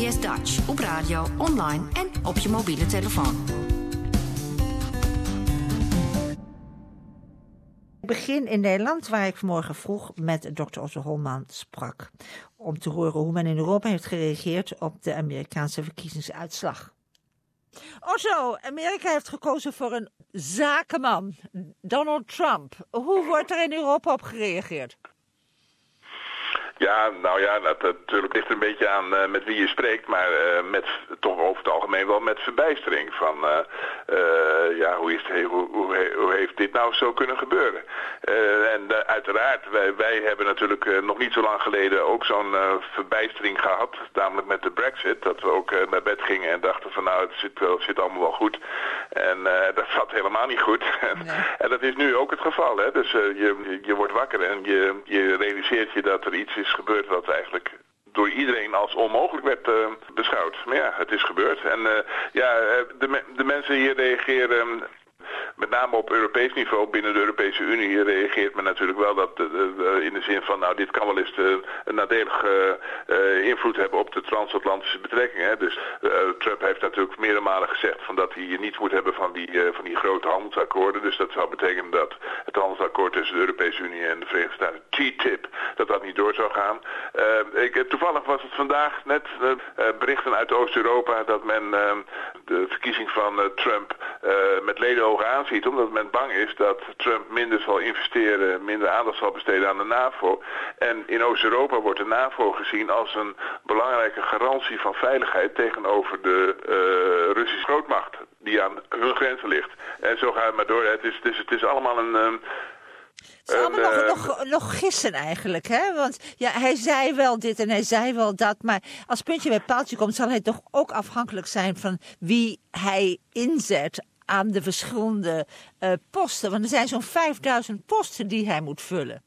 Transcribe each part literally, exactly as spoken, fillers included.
S Dutch op radio, online en op je mobiele telefoon. Ik begin in Nederland, waar ik vanmorgen vroeg met dokter Otto Holman sprak. Om te horen hoe men in Europa heeft gereageerd op de Amerikaanse verkiezingsuitslag. Otto, Amerika heeft gekozen voor een zakenman, Donald Trump. Hoe wordt er in Europa op gereageerd? Ja, nou ja, dat, dat natuurlijk ligt er een beetje aan uh, met wie je spreekt, maar uh, met toch over het algemeen wel met verbijstering van, uh, uh, ja, hoe, is het, hoe, hoe, hoe heeft dit nou zo kunnen gebeuren? Uh, en uh, uiteraard, wij, wij hebben natuurlijk uh, nog niet zo lang geleden ook zo'n uh, verbijstering gehad, namelijk met de Brexit, dat we ook uh, naar bed gingen en dachten van nou, het zit, wel, het zit allemaal wel goed. En uh, dat zat helemaal niet goed. Nee. En dat is nu ook het geval, hè? Dus uh, je, je wordt wakker en je, je realiseert je dat er iets is gebeurd wat eigenlijk door iedereen als onmogelijk werd uh, beschouwd. Maar ja, het is gebeurd. En uh, ja, de, de mensen hier reageren, met name op Europees niveau, binnen de Europese Unie, reageert men natuurlijk wel dat uh, uh, in de zin van, nou, dit kan wel eens uh, een nadelige uh, invloed hebben op de transatlantische betrekkingen. Hè. Dus uh, Trump heeft natuurlijk meerdere malen gezegd van dat hij niets moet hebben van die, uh, van die grote handelsakkoorden. Dus dat zou betekenen dat het handelsakkoord tussen de Europese Unie en de Verenigde Staten, T T I P, dat dat niet door zou gaan. Uh, ik, toevallig was het vandaag net uh, berichten uit Oost-Europa dat men uh, de verkiezing van uh, Trump uh, met ledenogen aanziet, omdat men bang is dat Trump minder zal investeren, minder aandacht zal besteden aan de NAVO. En in Oost-Europa wordt de NAVO gezien als een belangrijke garantie van veiligheid tegenover de uh, Russische grootmacht die aan hun grenzen ligt. En zo gaat het maar door. Het is, het is, het is allemaal een... Um, Het is allemaal uh, nog, nog, nog gissen eigenlijk, hè? Want ja, hij zei wel dit en hij zei wel dat, maar als puntje bij paaltje komt, zal hij toch ook afhankelijk zijn van wie hij inzet aan de verschillende uh, posten. Want er zijn zo'n vijfduizend posten die hij moet vullen.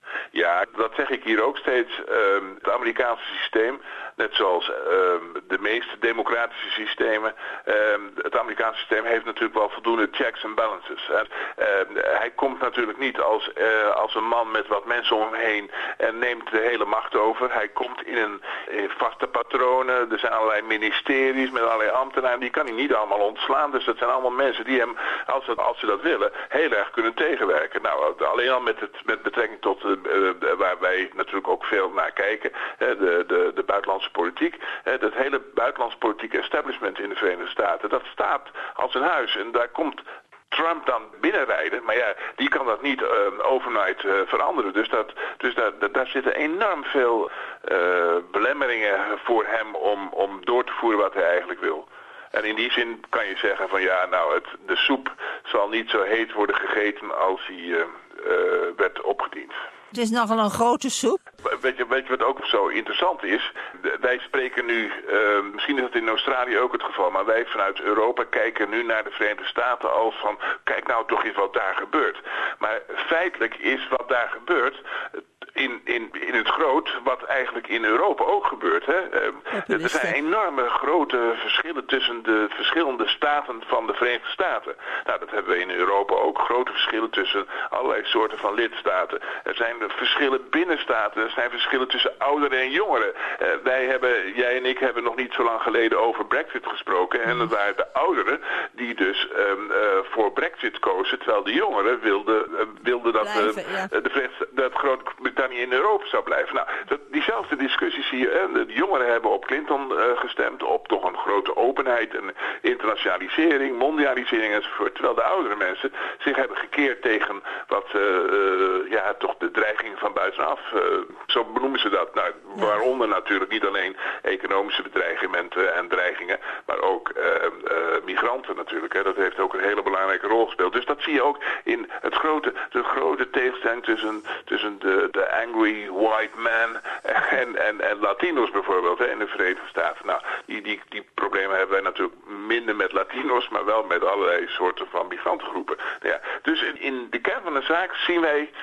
Ja, dat zeg ik hier ook steeds. Uh, het Amerikaanse systeem, net zoals uh, de meeste democratische systemen, uh, het Amerikaanse systeem heeft natuurlijk wel voldoende checks en balances. Uh, hij komt natuurlijk niet als, uh, als een man met wat mensen om hem heen en neemt de hele macht over. Hij komt in een in vaste patronen. Er zijn allerlei ministeries met allerlei ambtenaren. Die kan hij niet allemaal ontslaan. Dus dat zijn allemaal mensen die hem, als, het, als ze dat willen, heel erg kunnen tegenwerken. Nou, alleen al met, het, met betrekking tot uh, waar wij natuurlijk ook veel naar kijken, de, de, de buitenlandse politiek. Het hele buitenlandse politieke establishment in de Verenigde Staten, dat staat als een huis. En daar komt Trump dan binnenrijden, maar ja, die kan dat niet uh, overnight uh, veranderen. Dus, dat, dus dat, dat, daar zitten enorm veel uh, belemmeringen voor hem om, om door te voeren wat hij eigenlijk wil. En in die zin kan je zeggen van ja, nou, het, de soep zal niet zo heet worden gegeten als hij uh, uh, werd opgediend. Het is nogal een grote soep. Weet je, weet je wat ook zo interessant is? Wij spreken nu, uh, misschien is dat in Australië ook het geval, maar wij vanuit Europa kijken nu naar de Verenigde Staten als van, kijk nou toch eens wat daar gebeurt. Maar feitelijk is wat daar gebeurt in, in, in het groot wat eigenlijk in Europa ook gebeurt. Hè? Uh, er zijn enorme grote verschillen tussen de verschillende staten van de Verenigde Staten. Nou, dat hebben we in Europa ook. Grote verschillen tussen allerlei soorten van lidstaten. Er zijn verschillen binnen staten. Er zijn verschillen tussen ouderen en jongeren. Uh, wij hebben, jij en ik hebben nog niet zo lang geleden over Brexit gesproken. En dat waren de ouderen die dus um, uh, voor Brexit kozen, terwijl de jongeren wilden, uh, wilden dat, Blijven, uh, ja. de, dat Groot-Brittannië in Europa zou blijven. Nou, dat, diezelfde discussie zie je. Uh, de jongeren hebben op Clinton uh, gestemd, op toch een grote openheid en internationalisering, mondialisering enzovoort. Terwijl de oudere mensen zich hebben gekeerd tegen wat, uh, uh, ja, toch de dreiging van buitenaf. Uh, zo benoemen ze dat. Nou, waaronder natuurlijk niet alleen economische bedreigementen en dreigingen, maar ook uh, uh, migranten natuurlijk. Hè. Dat heeft ook een hele belangrijke rol gespeeld. Dus dat zie je ook in het grote, de grote tegenstelling tussen, tussen de, de angry white man en, en, en Latino's bijvoorbeeld, hè, in de Verenigde Staten. Nou, die, die, die problemen hebben wij natuurlijk minder met Latino's, maar wel met allerlei soorten van migrantengroepen. Nou ja, dus in, in de kern van de zaak zien wij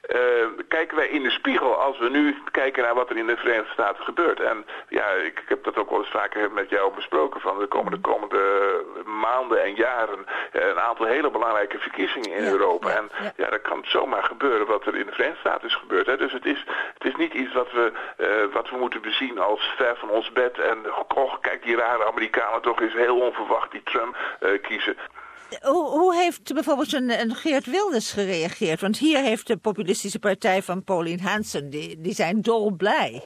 uh, kijken wij in de spiegel als we nu kijken naar wat er in de Verenigde Staten gebeurt. En ja, ik, ik heb dat ook wel eens vaker met jou besproken. Van de komende, komende maanden en jaren uh, een aantal hele belangrijke verkiezingen in ja, Europa. Ja, en ja. ja, dat kan zomaar gebeuren wat er in de Verenigde Staten is gebeurd. Hè. Dus het is, het is niet iets wat we, uh, wat we moeten bezien als ver van ons bed. En oh, kijk, die rare Amerikanen toch eens heel onverwacht die Trump uh, kiezen. Hoe, hoe heeft bijvoorbeeld een, een Geert Wilders gereageerd? Want hier heeft de populistische partij van Pauline Hanson, die, die zijn dolblij.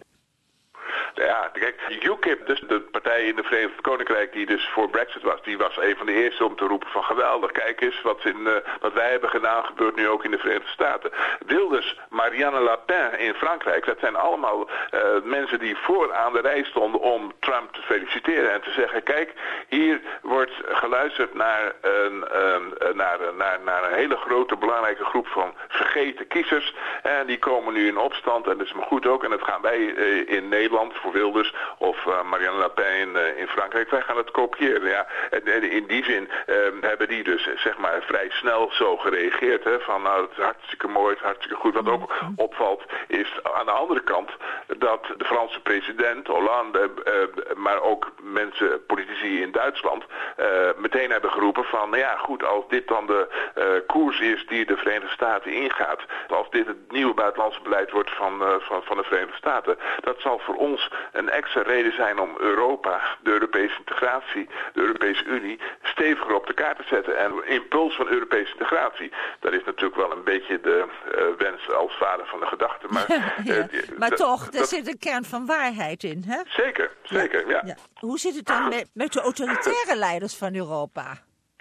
Ja, kijk, U K I P, dus de partij in het Verenigd Koninkrijk die dus voor Brexit was, die was een van de eerste om te roepen van geweldig, kijk eens, wat, in, uh, wat wij hebben gedaan gebeurt nu ook in de Verenigde Staten. Wilders, Marianne Le Pen in Frankrijk, dat zijn allemaal uh, mensen die vooraan de rij stonden om Trump te feliciteren en te zeggen, kijk, hier wordt geluisterd naar een, uh, naar, naar, naar een hele grote belangrijke groep van vergeten kiezers en die komen nu in opstand en dat is maar goed ook en dat gaan wij uh, in Nederland voor Wilders of uh, Marianne Le Pen in, uh, in Frankrijk. Wij gaan het kopiëren. Ja. En, en in die zin uh, hebben die dus zeg maar vrij snel zo gereageerd. Hè, van nou het is hartstikke mooi, het is hartstikke goed. Wat ook opvalt is aan de andere kant dat de Franse president Hollande, uh, maar ook mensen, politici in Duitsland, uh, meteen hebben geroepen van nou ja goed, als dit dan de uh, koers is die de Verenigde Staten ingaat, als dit het nieuwe buitenlandse beleid wordt van, uh, van, van de Verenigde Staten, dat zal voor ons een extra reden zijn om Europa, de Europese integratie, de Europese Unie, steviger op de kaart te zetten. En de impuls van Europese integratie, dat is natuurlijk wel een beetje de uh, wens als vader van de gedachte. Maar, ja, ja. Uh, die, maar toch, er dat, zit een kern van waarheid in, hè? Zeker, zeker, ja. ja. ja. Hoe zit het dan met, met de autoritaire leiders van Europa?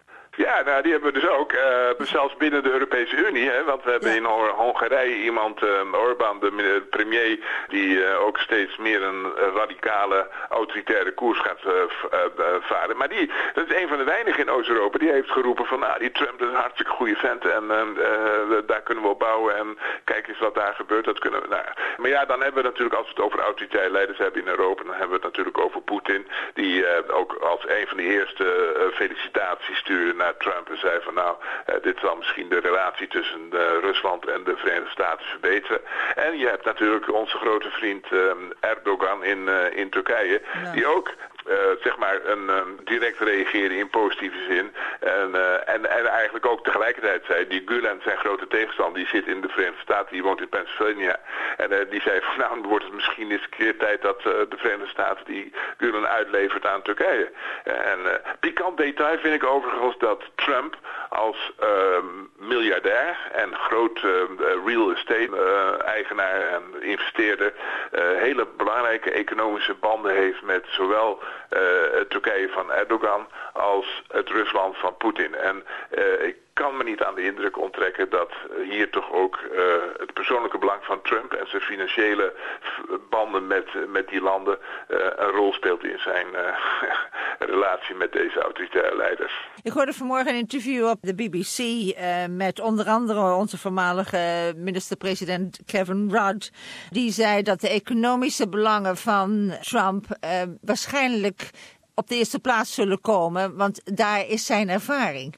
Ja, nou die hebben we dus ook, uh, zelfs binnen de Europese Unie, hè, want we hebben ja. in Hongarije iemand, uh, Orbán, de premier, die uh, ook steeds meer een radicale, autoritaire koers gaat uh, uh, varen. Maar die, dat is een van de weinigen in Oost-Europa, die heeft geroepen van, nou die Trump is een hartstikke goede vent en uh, uh, daar kunnen we op bouwen en kijk eens wat daar gebeurt, dat kunnen we, nou. Maar ja, dan hebben we natuurlijk, als we het over autoritaire leiders hebben in Europa, dan hebben we het natuurlijk over Poetin, die uh, ook als een van de eerste uh, felicitaties stuurde naar Trump en zei van nou, uh, dit zal misschien de relatie tussen uh, Rusland en de Verenigde Staten verbeteren. En je hebt natuurlijk onze grote vriend um, Erdogan in, uh, in Turkije, ja. die ook Uh, zeg maar een um, direct reageren in positieve zin. En, uh, en, en eigenlijk ook tegelijkertijd zei die Gulen, zijn grote tegenstander, die zit in de Verenigde Staten, die woont in Pennsylvania. En uh, die zei van nou, dan wordt het misschien eens een keer tijd dat uh, de Verenigde Staten die Gulen uitlevert aan Turkije. Uh, en uh, pikant detail vind ik overigens dat Trump als uh, miljardair en groot uh, real estate uh, eigenaar en investeerder uh, hele belangrijke economische banden heeft met zowel Uh, het Turkije van Erdogan als het Rusland van Poetin. En uh, ik kan me niet aan de indruk onttrekken dat hier toch ook uh, het persoonlijke belang van Trump en zijn financiële banden met, met die landen uh, een rol speelt in zijn uh, relatie met deze autoritaire leiders. Ik hoorde vanmorgen een interview op de B B C uh, met onder andere onze voormalige minister-president Kevin Rudd. Die zei dat de economische belangen van Trump uh, waarschijnlijk op de eerste plaats zullen komen, want daar is zijn ervaring.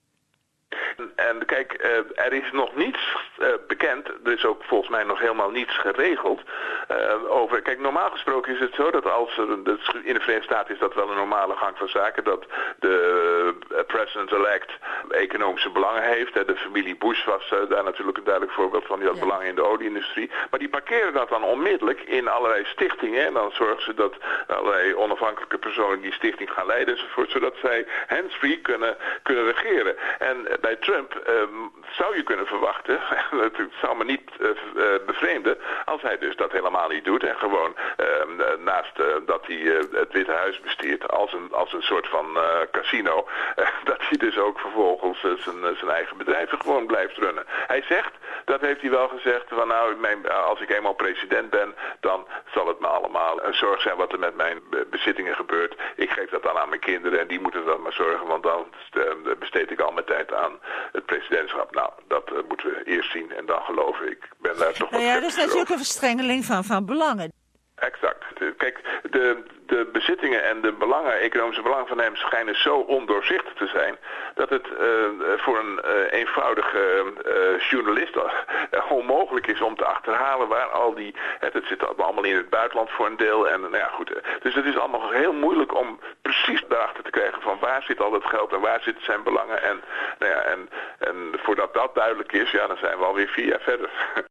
En kijk, uh, er is nog niets uh, bekend, er is ook volgens mij nog helemaal niets geregeld uh, over. Kijk, normaal gesproken is het zo dat als er, in de Verenigde Staten is dat wel een normale gang van zaken, dat de uh, president-elect economische belangen heeft. Hè. De familie Bush was uh, daar natuurlijk een duidelijk voorbeeld van, die had ja. belangen in de olieindustrie. Maar die parkeren dat dan onmiddellijk in allerlei stichtingen en dan zorgen ze dat allerlei onafhankelijke personen die stichting gaan leiden enzovoort, zodat zij hands-free kunnen, kunnen regeren. En bij Trump um, zou je kunnen verwachten, het zou me niet uh, bevreemden, als hij dus dat helemaal niet doet en gewoon uh, naast uh, dat hij uh, het Witte Huis bestiert als een, als een soort van uh, casino, uh, dat hij dus ook vervolgens uh, zijn, uh, zijn eigen bedrijven gewoon blijft runnen. Hij zegt, dat heeft hij wel gezegd, van nou, mijn, als ik eenmaal president ben, dan zal het me allemaal een zorg zijn wat er met mijn bezittingen gebeurt. Ik geef dat dan aan mijn kinderen en die moeten dat maar zorgen, want dan uh, besteed ik al mijn tijd aan het presidentschap. Nou, dat uh, moeten we eerst zien en dan geloven. Ik ben daar toch nou ja, dat is natuurlijk een verstrengeling van, van belangen. Exact. kijk, de, de bezittingen en de belangen, economische belangen van hem schijnen zo ondoorzichtig te zijn, dat het uh, voor een uh, eenvoudige uh, journalist uh, onmogelijk is om te achterhalen waar al die, het, het zit allemaal in het buitenland voor een deel. En, nou ja, goed, uh, dus het is allemaal heel moeilijk om precies daarachter te krijgen van waar zit al dat geld en waar zitten zijn belangen. En, nou ja, en, en voordat dat duidelijk is, ja, dan zijn we alweer vier jaar verder.